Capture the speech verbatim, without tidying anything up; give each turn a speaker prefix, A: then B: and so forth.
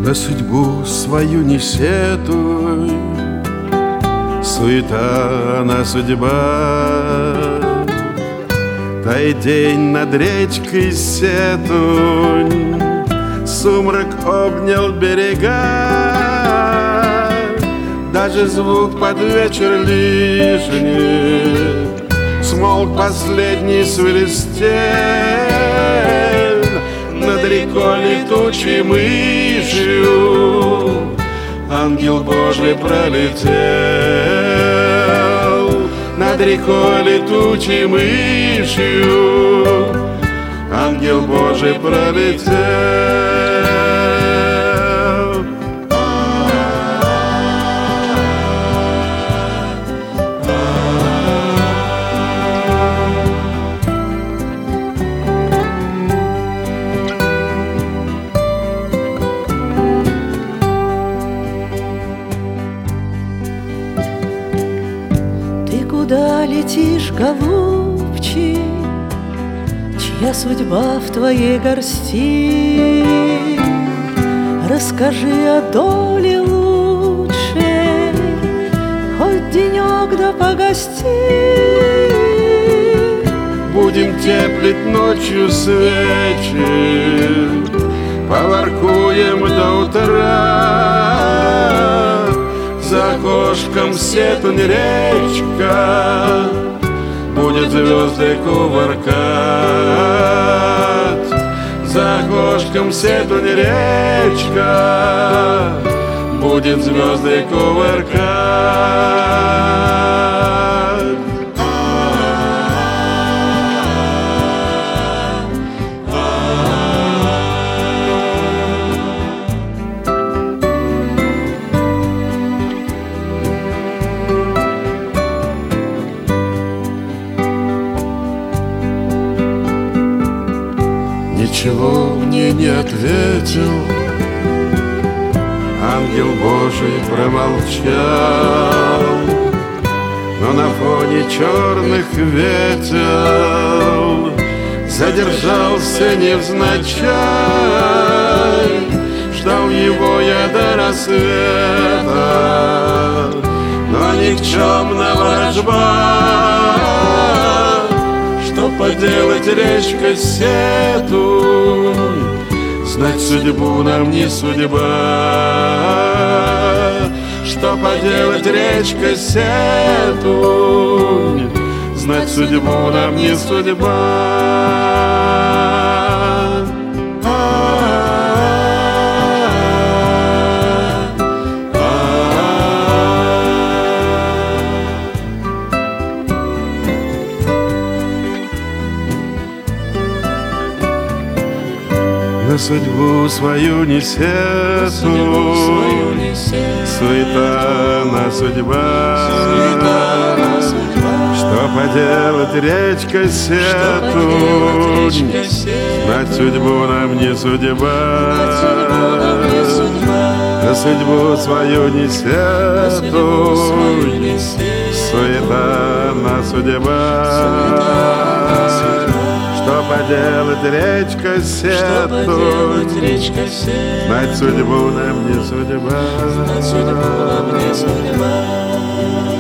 A: На судьбу свою не сетуй, суета на судьба. Дай день над речкой сетунь, сумрак обнял берега. Даже звук под вечер лишний, смолк последний свиристель. Над рекой летучей мышью ангел Божий пролетел. Над рекой летучей мышью ангел Божий пролетел.
B: Куда летишь, голубчик, чья судьба в твоей горсти? Расскажи о доле лучшей, хоть денек да погости.
A: Будем теплить ночью свечи, поваркуем до утра. За окошком сетунь речка будет звезды кувыркать. За окошком сетунь речка будет звезды кувыркать. Ничего мне не ответил, ангел Божий промолчал. Но на фоне черных ветел задержался невзначай. Ждал его я до рассвета, но никчемного жба. Что поделать, речка сетунь, знать судьбу нам не судьба. Что поделать, речка сетунь, знать судьбу нам не судьба. На судьбу свою не сетуй, суета на судьба. Что поделать, речка сетунь, знать судьбу нам не судьба. На судьбу свою не сетуй, суета на судьба. Что поделать, речка сетунь, знать судьбу нам не судьба.